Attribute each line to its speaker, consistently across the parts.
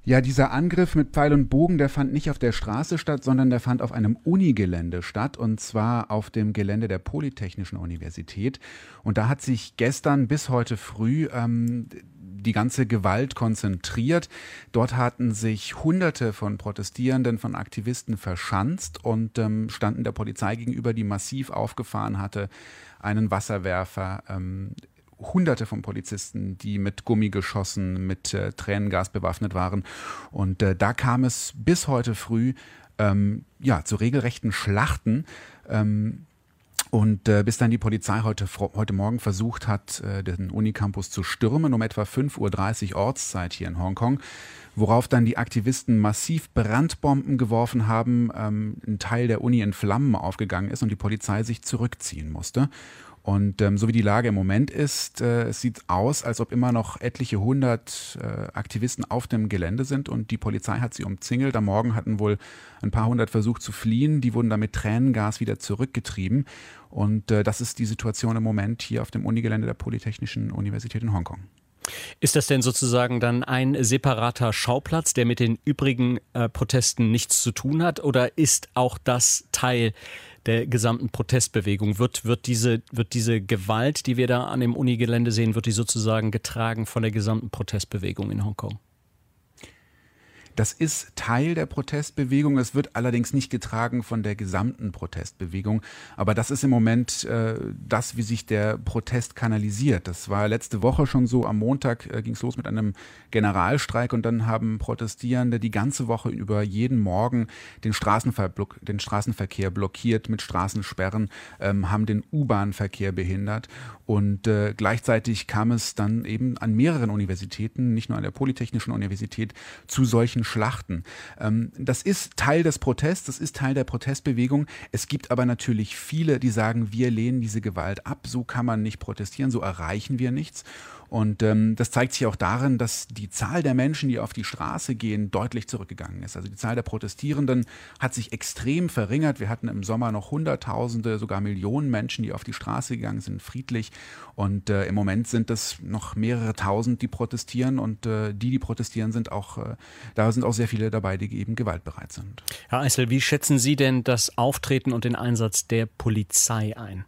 Speaker 1: Ja, dieser Angriff mit Pfeil und Bogen, der fand nicht auf der Straße statt, sondern der fand auf einem Unigelände statt, und zwar auf dem Gelände der Polytechnischen Universität. Und da hat sich gestern bis heute früh die ganze Gewalt konzentriert. Dort hatten sich Hunderte von Protestierenden, von Aktivisten verschanzt und standen der Polizei gegenüber, die massiv aufgefahren hatte, einen Wasserwerfer, Hunderte von Polizisten, die mit Gummigeschossen, mit Tränengas bewaffnet waren. Und da kam es bis heute früh zu regelrechten Schlachten. Bis dann die Polizei heute Morgen versucht hat, den Unicampus zu stürmen, um etwa 5:30 Uhr Ortszeit hier in Hongkong, worauf dann die Aktivisten massiv Brandbomben geworfen haben, ein Teil der Uni in Flammen aufgegangen ist und die Polizei sich zurückziehen musste. Und so wie die Lage im Moment ist, es sieht aus, als ob immer noch etliche 100 Aktivisten auf dem Gelände sind, und die Polizei hat sie umzingelt. Am Morgen hatten wohl ein paar hundert versucht zu fliehen, die wurden dann mit Tränengas wieder zurückgetrieben. Und das ist die Situation im Moment hier auf dem Unigelände der Polytechnischen Universität in Hongkong.
Speaker 2: Ist das denn sozusagen dann ein separater Schauplatz, der mit den übrigen Protesten nichts zu tun hat, oder ist auch das Teil der gesamten Protestbewegung? Wird diese Gewalt, die wir da an dem Unigelände sehen, wird die sozusagen getragen von der gesamten Protestbewegung in Hongkong?
Speaker 1: Das ist Teil der Protestbewegung. Es wird allerdings nicht getragen von der gesamten Protestbewegung. Aber das ist im Moment wie sich der Protest kanalisiert. Das war letzte Woche schon so. Am Montag ging es los mit einem Generalstreik, und dann haben Protestierende die ganze Woche über jeden Morgen den Straßenverkehr blockiert mit Straßensperren, haben den U-Bahn-Verkehr behindert. Und gleichzeitig kam es dann eben an mehreren Universitäten, nicht nur an der Polytechnischen Universität, zu solchen Schlachten. Das ist Teil des Protests, das ist Teil der Protestbewegung. Es gibt aber natürlich viele, die sagen, wir lehnen diese Gewalt ab, so kann man nicht protestieren, so erreichen wir nichts. Und das zeigt sich auch darin, dass die Zahl der Menschen, die auf die Straße gehen, deutlich zurückgegangen ist. Also die Zahl der Protestierenden hat sich extrem verringert. Wir hatten im Sommer noch Hunderttausende, sogar Millionen Menschen, die auf die Straße gegangen sind, friedlich. Und im Moment sind es noch mehrere Tausend, die protestieren. Und die protestieren, da sind auch sehr viele dabei, die eben gewaltbereit sind.
Speaker 2: Herr Eisel, wie schätzen Sie denn das Auftreten und den Einsatz der Polizei ein?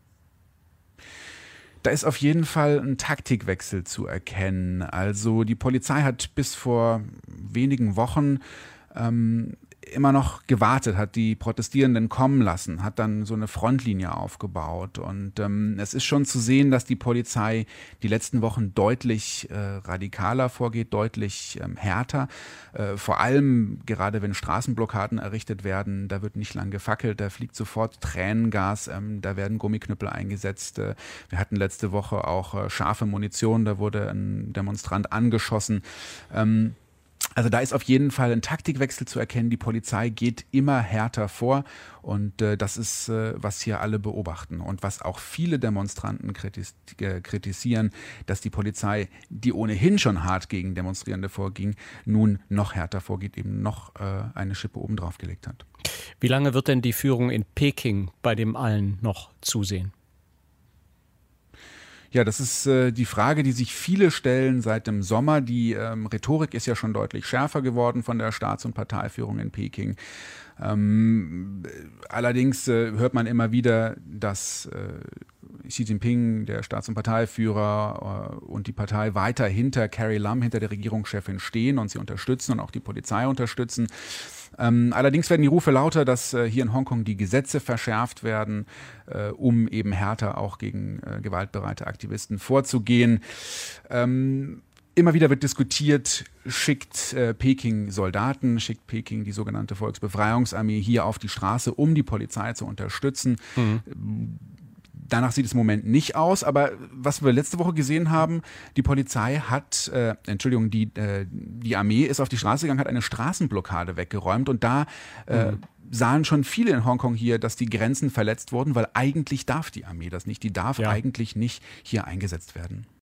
Speaker 1: Da ist auf jeden Fall ein Taktikwechsel zu erkennen. Also die Polizei hat bis vor wenigen Wochen immer noch gewartet, hat die Protestierenden kommen lassen, hat dann so eine Frontlinie aufgebaut. Und es ist schon zu sehen, dass die Polizei die letzten Wochen deutlich radikaler vorgeht, deutlich härter. Vor allem gerade wenn Straßenblockaden errichtet werden, da wird nicht lang gefackelt, da fliegt sofort Tränengas, da werden Gummiknüppel eingesetzt. Wir hatten letzte Woche auch scharfe Munition, da wurde ein Demonstrant angeschossen. Also da ist auf jeden Fall ein Taktikwechsel zu erkennen. Die Polizei geht immer härter vor, und das ist, was hier alle beobachten und was auch viele Demonstranten kritisieren, dass die Polizei, die ohnehin schon hart gegen Demonstrierende vorging, nun noch härter vorgeht, eben noch eine Schippe obendrauf gelegt hat.
Speaker 2: Wie lange wird denn die Führung in Peking bei dem allen noch zusehen?
Speaker 1: Ja, das ist die Frage, die sich viele stellen seit dem Sommer. Die Rhetorik ist ja schon deutlich schärfer geworden von der Staats- und Parteiführung in Peking. Allerdings hört man immer wieder, dass Xi Jinping, der Staats- und Parteiführer, und die Partei weiter hinter Carrie Lam, hinter der Regierungschefin stehen und sie unterstützen und auch die Polizei unterstützen. Allerdings werden die Rufe lauter, dass hier in Hongkong die Gesetze verschärft werden, um eben härter auch gegen gewaltbereite Aktivisten vorzugehen. Immer wieder wird diskutiert, schickt Peking Soldaten, schickt Peking die sogenannte Volksbefreiungsarmee hier auf die Straße, um die Polizei zu unterstützen. Danach sieht es im Moment nicht aus, aber was wir letzte Woche gesehen haben, die Polizei hat, die Armee ist auf die Straße gegangen, hat eine Straßenblockade weggeräumt, und da sahen schon viele in Hongkong hier, dass die Grenzen verletzt wurden, weil eigentlich darf die Armee das nicht, die darf eigentlich nicht hier eingesetzt werden.